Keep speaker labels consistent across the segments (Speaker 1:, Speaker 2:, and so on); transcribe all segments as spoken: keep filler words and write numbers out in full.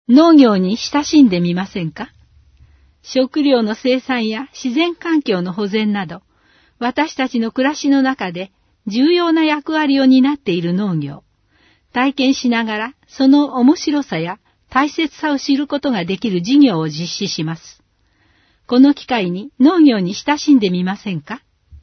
Speaker 1: 農業に親しんでみませんか？食料の生産や自然環境の保全など、私たちの暮らしの中で重要な役割を担っている農業。体験しながらその面白さや大切さを知ることができる事業を実施します。この機会に農業に親しんでみませんか？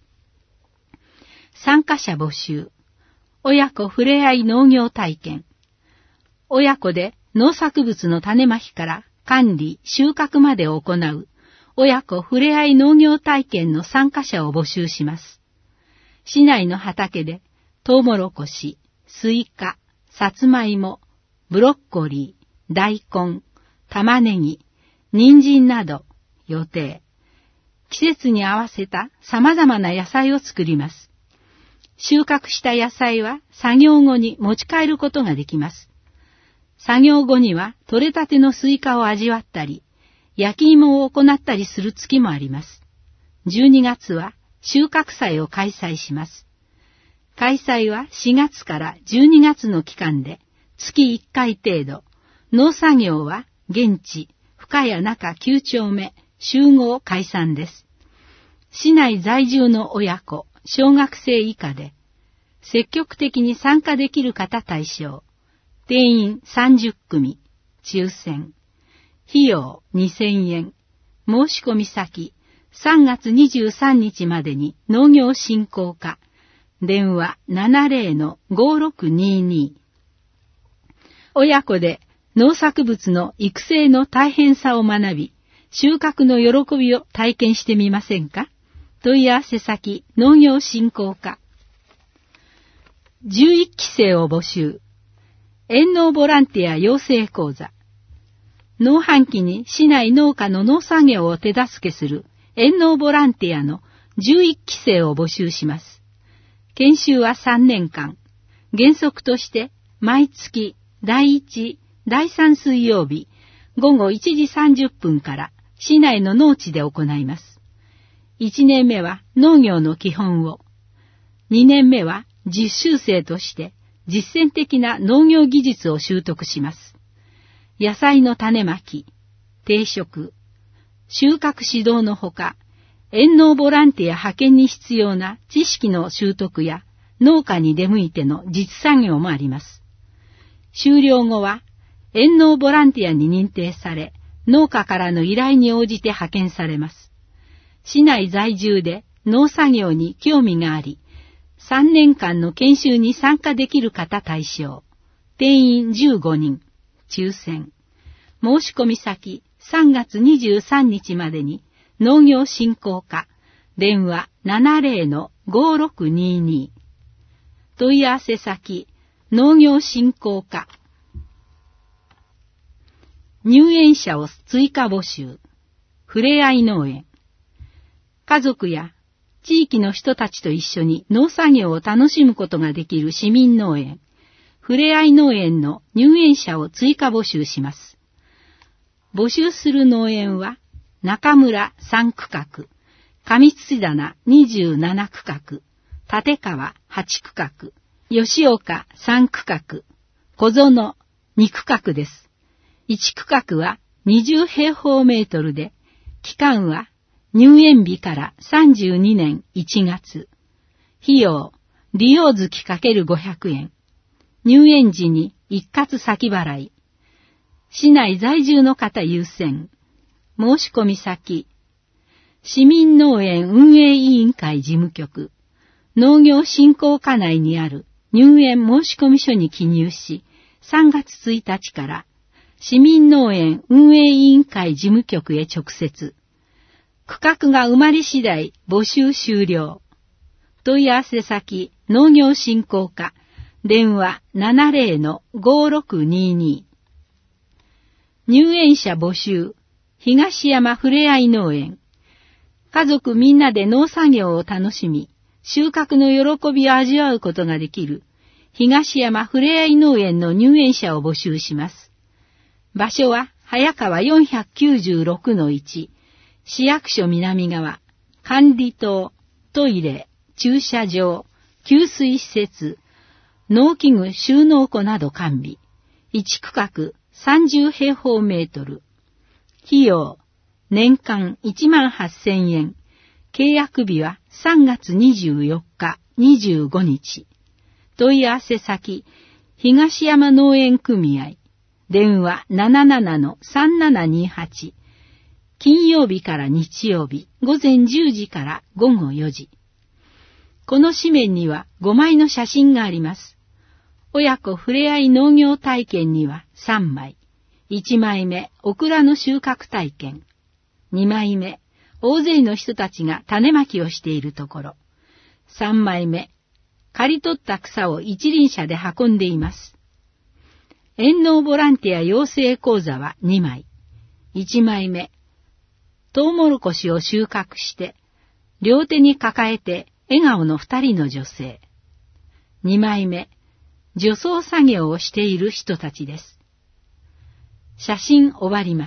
Speaker 1: 参加者募集。親子ふれあい農業体験。親子で農作物の種まきから管理、収穫までを行う親子ふれあい農業体験の参加者を募集します。市内の畑でトウモロコシ、スイカ、さつまいも、ブロッコリー、大根、玉ねぎ、人参など予定。季節に合わせた様々な野菜を作ります。収穫した野菜は作業後に持ち帰ることができます。作業後には採れたてのスイカを味わったり、焼き芋を行ったりする月もあります。じゅうにがつは収穫祭を開催します。開催はしがつからじゅうにがつの期間で月いっかい程度。農作業は現地、深谷中きゅう丁目集合解散です。市内在住の親子、小学生以下で、積極的に参加できる方対象。定員さんじゅっくみ、抽選。費用にせんえん。申し込み先、さんがつにじゅうさんにちまでに農業振興課。電話 ななぜろのごろくにーにー。親子で農作物の育成の大変さを学び、収穫の喜びを体験してみませんか？問い合わせ先、農業振興課。じゅういっきせいを募集。遠農ボランティア養成講座。農繁期に市内農家の農作業を手助けする遠農ボランティアのじゅういっきせいを募集します。研修はさんねんかん。原則として毎月だいいち、だいさん水曜日ごごいちじさんじゅっぷんから市内の農地で行います。いちねんめは農業の基本を、にねんめは実習生として実践的な農業技術を習得します。野菜の種まき、定食、収穫指導のほか、遠農ボランティア派遣に必要な知識の習得や農家に出向いての実作業もあります。修了後は遠農ボランティアに認定され、農家からの依頼に応じて派遣されます。市内在住で農作業に興味があり、さんねんかんの研修に参加できる方対象。定員じゅうごにん。抽選。申し込み先さんがつにじゅうさんにちまでに農業振興課。電話 ななぜろのごろくにーにー。問い合わせ先農業振興課。入園者を追加募集。ふれあい農園。家族や地域の人たちと一緒に農作業を楽しむことができる市民農園、ふれあい農園の入園者を追加募集します。募集する農園は、中村さんくかく、上土棚にじゅうななくかく、立川はちくかく、吉岡さんくかく、小園にくかくです。いちくかくはにじゅうへいほうメートルで、期間は入園日からさんじゅうにねんいちがつ。費用、利用月 ×ごひゃくえん。入園時に一括先払い。市内在住の方優先。申し込み先。市民農園運営委員会事務局。農業振興課内にある入園申込書に記入し、さんがつついたちから市民農園運営委員会事務局へ直接。区画が埋まり次第募集終了。問い合わせ先農業振興課。電話 ななぜろのごろくにーにー。入園者募集。東山ふれあい農園。家族みんなで農作業を楽しみ、収穫の喜びを味わうことができる東山ふれあい農園の入園者を募集します。場所は早川 よんひゃくきゅうじゅうろくのいち、市役所南側、管理棟、トイレ、駐車場、給水施設、農機具収納庫など完備。いち区画さんじゅうへいほうメートル。費用、年間いちまんはっせんえん。契約日はさんがつにじゅうよっか、にじゅうごにち。問い合わせ先、東山農園組合。電話 ななななのさんななにはち。金曜日から日曜日、午前じゅうじから午後よじ。この紙面にはごまいの写真があります。親子ふれあい農業体験にはさんまい。いちまいめ、オクラの収穫体験。にまいめ、大勢の人たちが種まきをしているところ。さんまいめ、刈り取った草を一輪車で運んでいます。遠農ボランティア養成講座はにまい。いちまいめ、トウモロコシを収穫して、両手に抱えて笑顔の二人の女性。にまいめ、除草作業をしている人たちです。写真終わります。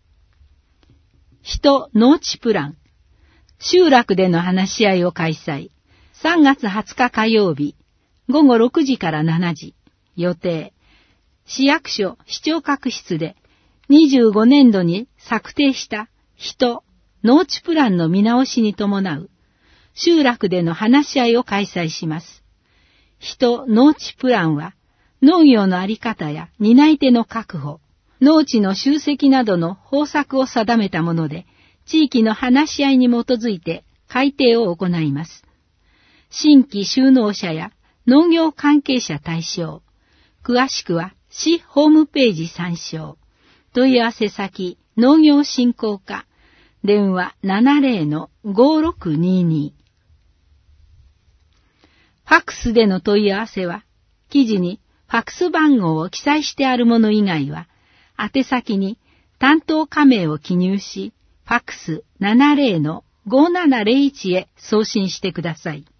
Speaker 1: 人農地プラン。集落での話し合いを開催。さんがつはつか火曜日、ごごろくじからしちじ。予定。市役所市長閣室でにじゅうごねんどに策定した人農地プランの見直しに伴う集落での話し合いを開催します。人農地プランは農業のあり方や担い手の確保、農地の集積などの方策を定めたもので、地域の話し合いに基づいて改定を行います。新規就農者や農業関係者対象。詳しくは市ホームページ参照。問い合わせ先、農業振興課。電話 ななぜろのごろくにに。ファックスでの問い合わせは、記事にファックス番号を記載してあるもの以外は、宛先に担当課名を記入し、ファックス ななぜろのごななぜろいち へ送信してください。